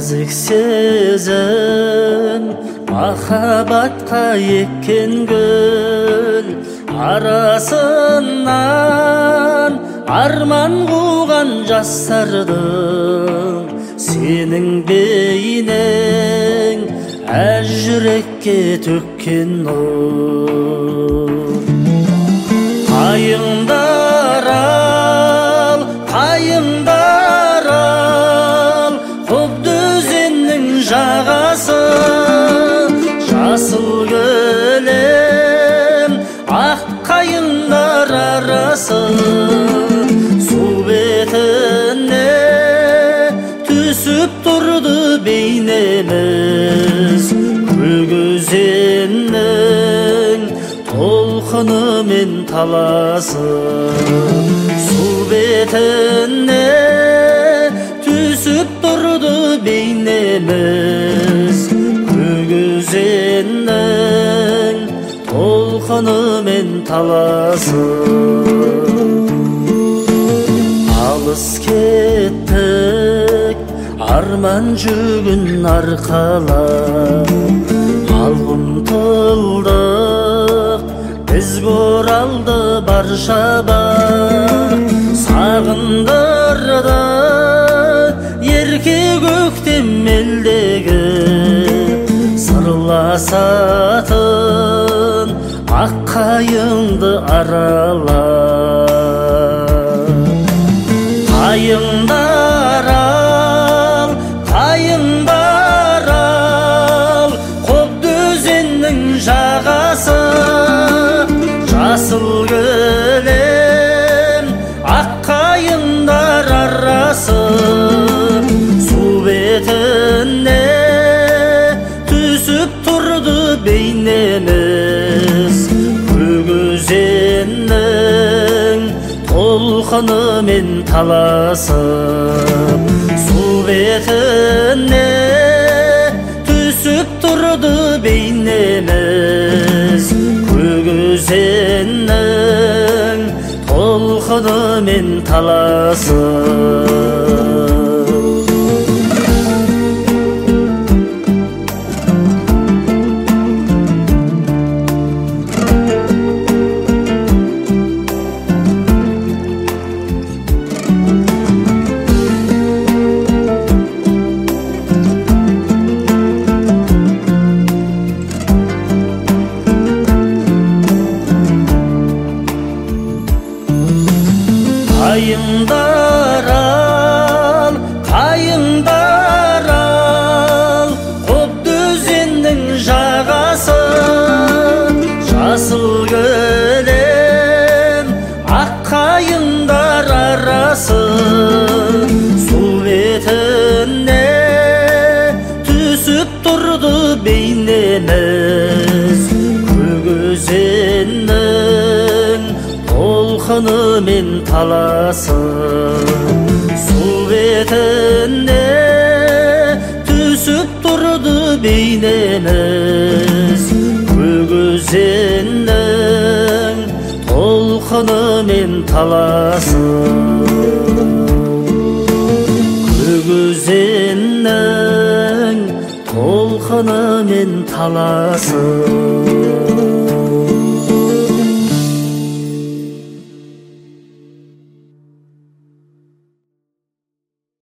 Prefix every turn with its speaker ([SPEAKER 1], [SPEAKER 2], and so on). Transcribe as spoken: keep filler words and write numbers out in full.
[SPEAKER 1] нәзік сезім махаббатқа еккен гүл арасынан арман қуған жастардың сенің бейнең әр жүрекке төккен нұр. Қайыңдар ал, қайыңдар ал, қобда өзеннің жағасы, жасыл кілем ақ қайыңдар арасы, су бетіне түсіп тұрды бейнеміз, көк өзеннің толқынымен таласы. Су бетіне түсіп тұрды бейнеміз, көк өзеннің толқынымен таласы. Алыс кеттік арман жүгін арқалап, ал ұмтылдық бізге оралды бар шабақ. Сағындырды ерке көктем елдегі сырласатын ақ қайыңды аралап. Қайыңдар ал, қайыңдар ал, қобда өзеннің жағасы, жасыл кілем ақ қайыңдар арасы, су бетіне түсіп тұрды бейнеміз, көк өзеннің толқынымен таласып. Су бетіне түсіп тұрды бейнеміз, көк өзеннің толқынымен таласып. Қайыңдар ал, қайыңдар ал, қобда өзеннің жағасы, жасыл кілем ақ қайыңдар арасы, су бетіне түсіп тұрды бейнеміз, көк өзеннің толқынымен таласы. Су бетіне түсіп тұрды бейнеміз, көк өзеннің толқынымен таласы. Көк өзеннің толқынымен таласы.